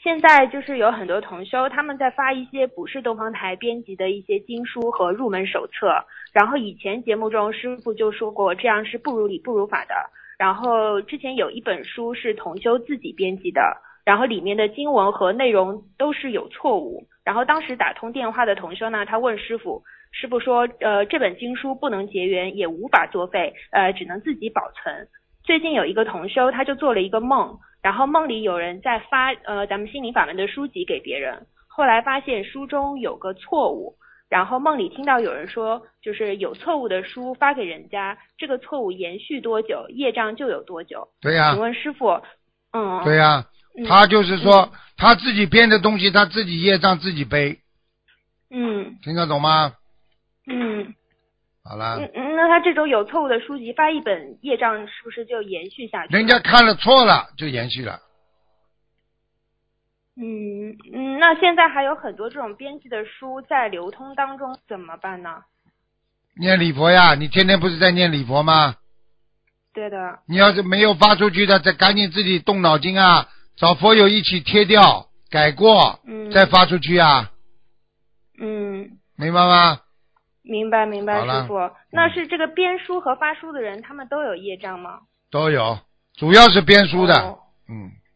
现在就是有很多同修，他们在发一些不是东方台编辑的一些经书和入门手册，然后以前节目中师傅就说过，这样是不如理不如法的。然后之前有一本书是同修自己编辑的，然后里面的经文和内容都是有错误。然后当时打通电话的同修呢，他问师傅，师傅说，这本经书不能结缘，也无法作废，只能自己保存。最近有一个同修，他就做了一个梦，然后梦里有人在发咱们心灵法门的书籍给别人，后来发现书中有个错误，然后梦里听到有人说，就是有错误的书发给人家，这个错误延续多久，业障就有多久。 对呀。 请问师傅， 对呀，他就是说他自己编的东西，他自己业障自己背。听得懂吗？好了。 那他这种有错误的书籍发一本，业障是不是就延续下去了？ 人家看了错了就延续了。 那现在还有很多这种编辑的书在流通当中，怎么办呢？ 念礼佛呀，你天天不是在念礼佛吗？ 对的。 你要是没有发出去的，再赶紧自己动脑筋啊，找佛友一起贴掉改过，再发出去啊。明白吗？ 明白师傅。那是这个编书和发书的人，他们都有业障吗？ 都有，主要是编书的。